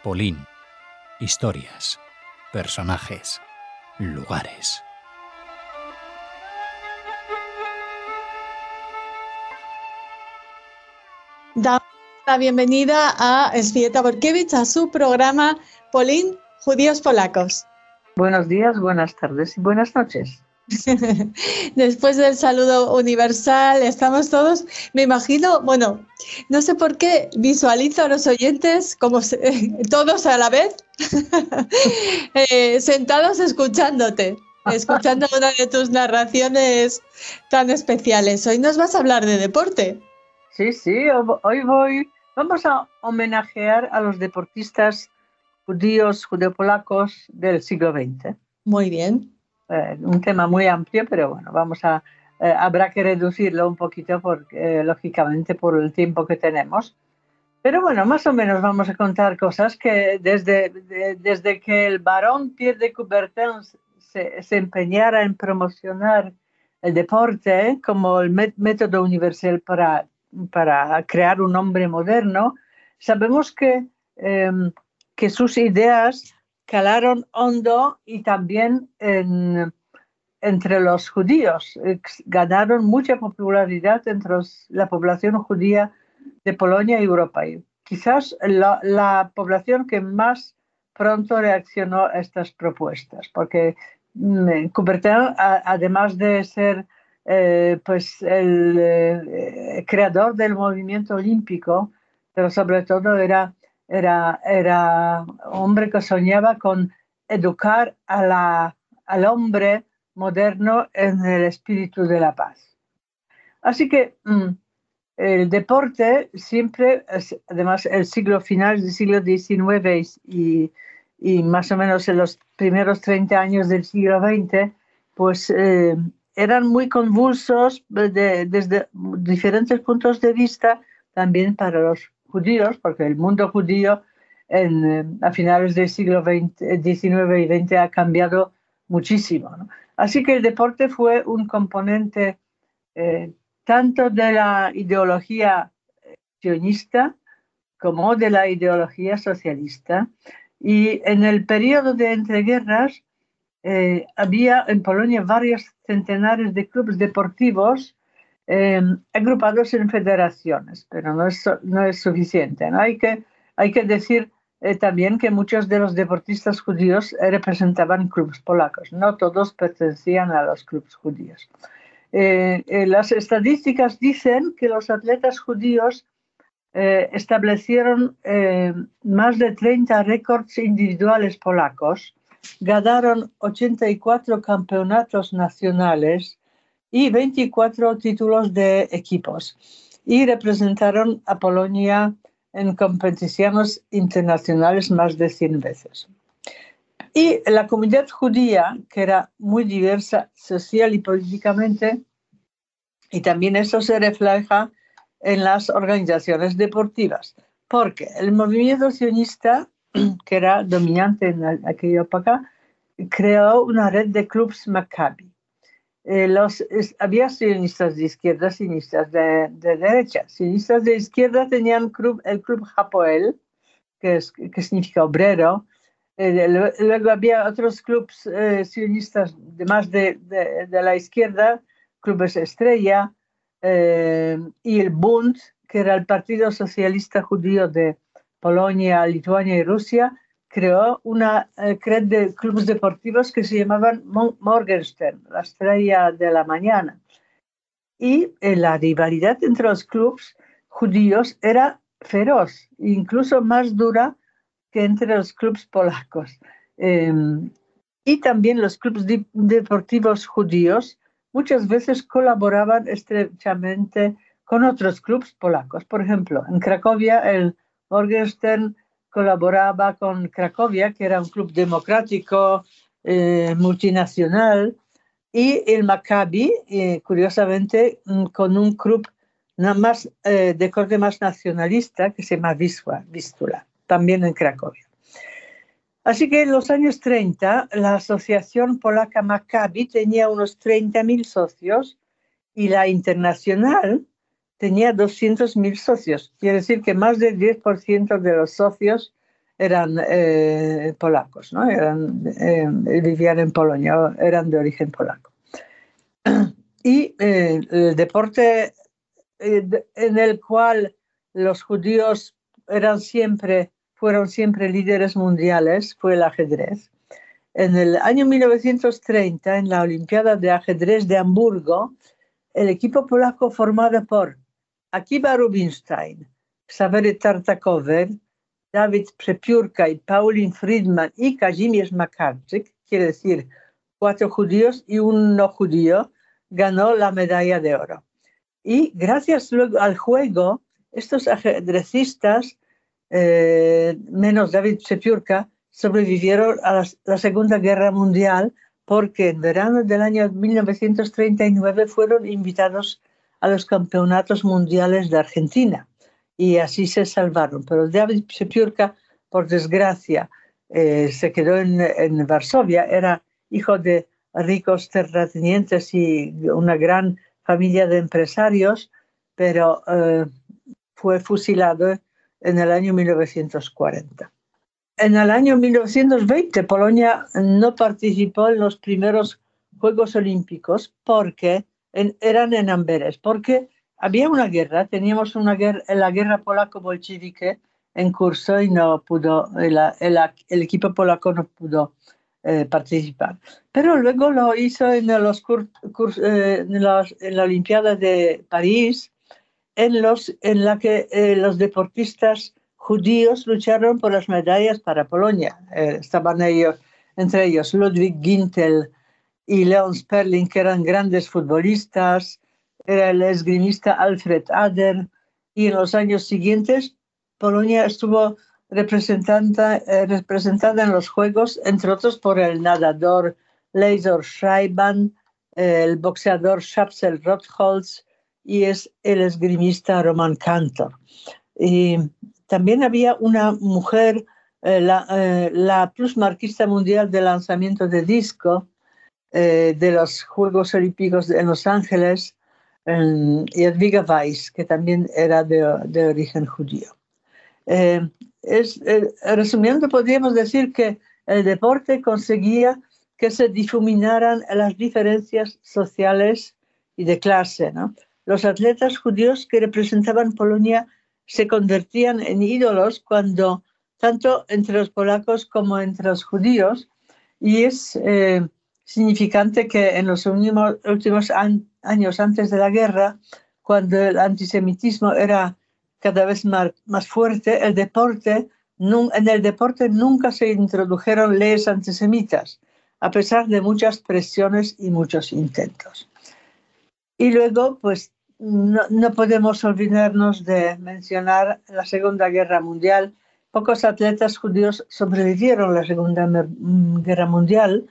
Polín. Historias, personajes, lugares. Damos la bienvenida a Elżbieta Borkiewicz a su programa Polín, Judíos Polacos. Buenos días, buenas tardes y buenas noches. Después del saludo universal, estamos todos, me imagino, bueno, no sé por qué visualizo a los oyentes como todos a la vez, sentados escuchándote, escuchando una de tus narraciones tan especiales. Hoy nos vas a hablar de deporte. Sí, vamos a homenajear a los deportistas judíos, judeo-polacos del siglo XX. Muy bien. Un tema muy amplio, pero bueno, habrá que reducirlo un poquito lógicamente por el tiempo que tenemos. Pero bueno, más o menos vamos a contar cosas que desde que el barón Pierre de Coubertin se empeñara en promocionar el deporte como el método universal para crear un hombre moderno, sabemos que sus ideas calaron hondo y también entre los judíos. Ganaron mucha popularidad entre la población judía de Polonia y Europa. Y quizás la población que más pronto reaccionó a estas propuestas, porque Coubertin, además de ser el creador del movimiento olímpico, pero sobre todo era hombre que soñaba con educar al hombre moderno en el espíritu de la paz. Así que el deporte siempre, además el final del siglo XIX y más o menos en los primeros 30 años del siglo XX, pues eran muy convulsos desde diferentes puntos de vista, también para los judíos, porque el mundo judío a finales del siglo XIX y XX ha cambiado muchísimo, ¿no? Así que el deporte fue un componente tanto de la ideología sionista como de la ideología socialista. Y en el periodo de entreguerras había en Polonia varios centenares de clubes deportivos agrupados en federaciones, pero no es suficiente, ¿no? Hay que decir también que muchos de los deportistas judíos representaban clubes polacos, no todos pertenecían a los clubes judíos. Las estadísticas dicen que los atletas judíos establecieron más de 30 récords individuales polacos, ganaron 84 campeonatos nacionales y 24 títulos de equipos y representaron a Polonia en competiciones internacionales más de 100 veces. Y la comunidad judía, que era muy diversa social y políticamente, y también eso se refleja en las organizaciones deportivas, porque el movimiento sionista, que era dominante en aquella época, creó una red de clubes Maccabi. Había sionistas de izquierda, sionistas de derecha. Sionistas de izquierda tenían el club Hapoel, que significa obrero. Luego había otros clubes sionistas más de la izquierda, clubes Estrella, y el Bund, que era el Partido Socialista Judío de Polonia, Lituania y Rusia, creó una red de clubes deportivos que se llamaban Morgenstern, la estrella de la mañana. Y la rivalidad entre los clubes judíos era feroz, incluso más dura que entre los clubes polacos. Y también los clubes deportivos judíos muchas veces colaboraban estrechamente con otros clubes polacos. Por ejemplo, en Cracovia el Morgenstern colaboraba con Cracovia, que era un club democrático multinacional, y el Maccabi, curiosamente, con un club de corte más nacionalista que se llama Vistula, también en Cracovia. Así que en los años 30, la Asociación Polaca Maccabi tenía unos 30.000 socios y la Internacional tenía 200.000 socios. Quiere decir que más del 10% de los socios eran polacos, ¿no? Vivían en Polonia, eran de origen polaco. Y el deporte en el cual los judíos fueron siempre líderes mundiales fue el ajedrez. En el año 1930, en la Olimpiada de Ajedrez de Hamburgo, el equipo polaco formado por Akiba Rubinstein, Ksawery Tartakower, Dawid Przepiórka y Paulin Friedman y Kazimierz Makarczyk, quiere decir 4 judíos y un no judío, ganó la medalla de oro. Y gracias luego al juego, estos ajedrecistas, menos Dawid Przepiórka, sobrevivieron a la Segunda Guerra Mundial porque en verano del año 1939 fueron invitados a los campeonatos mundiales de Argentina y así se salvaron. Pero Dawid Przepiórka, por desgracia, se quedó en Varsovia, era hijo de ricos terratenientes y una gran familia de empresarios, pero fue fusilado en el año 1940. En el año 1920, Polonia no participó en los primeros Juegos Olímpicos porque eran en Amberes, porque había una guerra, teníamos la guerra polaco-bolchevique en curso y no pudo, el equipo polaco no pudo participar. Pero luego lo hizo en la Olimpiada de París, en la que los deportistas judíos lucharon por las medallas para Polonia. Estaban entre ellos Ludwig Gintel y Leon Sperling, que eran grandes futbolistas, era el esgrimista Alfred Ader, y en los años siguientes Polonia estuvo representada en los Juegos, entre otros por el nadador Lejzor Schreiban, el boxeador Chapsel Rotholz y el esgrimista Roman Kantor. Y también había una mujer, la plusmarquista mundial de lanzamiento de disco de los Juegos Olímpicos en Los Ángeles, Jadwiga Weiss, que también era de origen judío. Resumiendo, podríamos decir que el deporte conseguía que se difuminaran las diferencias sociales y de clase, ¿no? Los atletas judíos que representaban Polonia se convertían en ídolos tanto entre los polacos como entre los judíos, y es significante que en los últimos años antes de la guerra, cuando el antisemitismo era cada vez más fuerte, en el deporte nunca se introdujeron leyes antisemitas, a pesar de muchas presiones y muchos intentos. Y luego, pues, no podemos olvidarnos de mencionar la Segunda Guerra Mundial. Pocos atletas judíos sobrevivieron a la Segunda Guerra Mundial.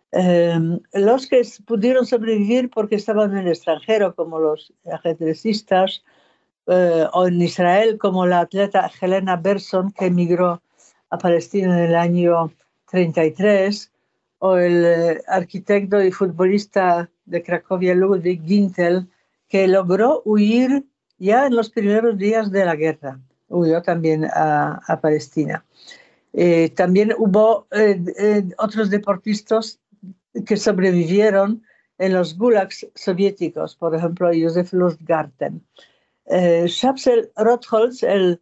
Los que pudieron sobrevivir porque estaban en el extranjero, como los ajedrecistas, o en Israel, como la atleta Helena Berson, que emigró a Palestina en el año 33, o el arquitecto y futbolista de Cracovia Ludwig Gintel, que logró huir ya en los primeros días de la guerra. Huyó también a Palestina. También hubo otros deportistas que sobrevivieron en los gulags soviéticos, por ejemplo, Josef Lustgarten. Chapsel Rotholz, el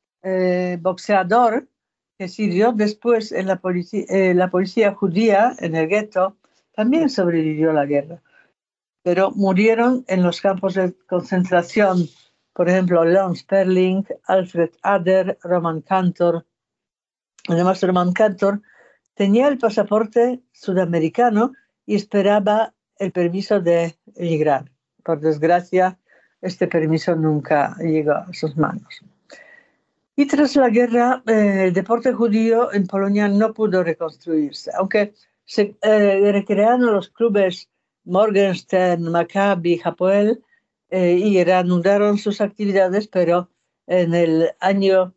boxeador que sirvió después en la policía judía en el gueto, también sobrevivió a la guerra. Pero murieron en los campos de concentración, por ejemplo, Leon Sperling, Alfred Ader, Roman Kantor. Además, Roman Kantor tenía el pasaporte sudamericano y esperaba el permiso de emigrar. Por desgracia, este permiso nunca llegó a sus manos. Y tras la guerra, el deporte judío en Polonia no pudo reconstruirse, aunque se recrearon los clubes Morgenstern, Maccabi, Hapoel, y reanudaron sus actividades, pero en el año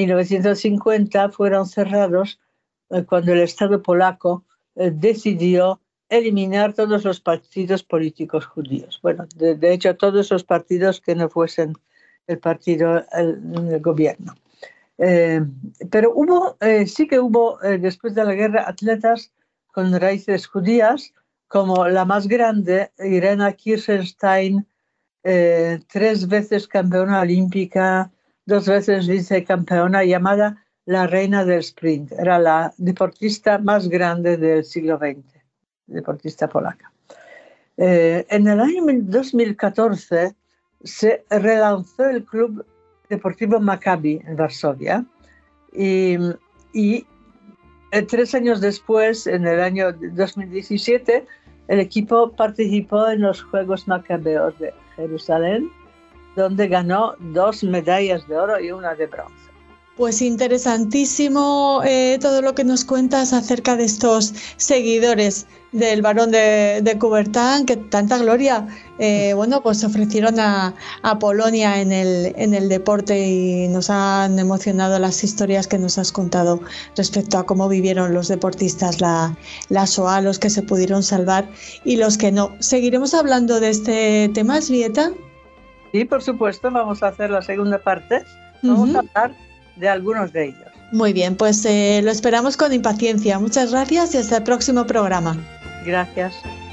1950 fueron cerrados cuando el Estado polaco decidió eliminar todos los partidos políticos judíos. Bueno, de hecho, todos los partidos que no fuesen el partido del gobierno. Pero sí que hubo, después de la guerra, atletas con raíces judías, como la más grande, Irena Kirchstein, 3 veces campeona olímpica, 2 veces vicecampeona, llamada la reina del sprint. Era la deportista más grande del siglo XX, deportista polaca. En el año 2014 se relanzó el Club Deportivo Maccabi en Varsovia y 3 años después, en el año 2017, el equipo participó en los Juegos Macabeos de Jerusalén, donde ganó 2 medallas de oro y 1 de bronce. Pues interesantísimo todo lo que nos cuentas acerca de estos seguidores del Barón de Coubertin, que tanta gloria pues ofrecieron a Polonia en el deporte, y nos han emocionado las historias que nos has contado respecto a cómo vivieron los deportistas la Shoah, los que se pudieron salvar y los que no. ¿Seguiremos hablando de este tema, Elżbieta? Sí, por supuesto, vamos a hacer la segunda parte. Vamos a hablar de algunos de ellos. Muy bien, pues lo esperamos con impaciencia. Muchas gracias y hasta el próximo programa. Gracias.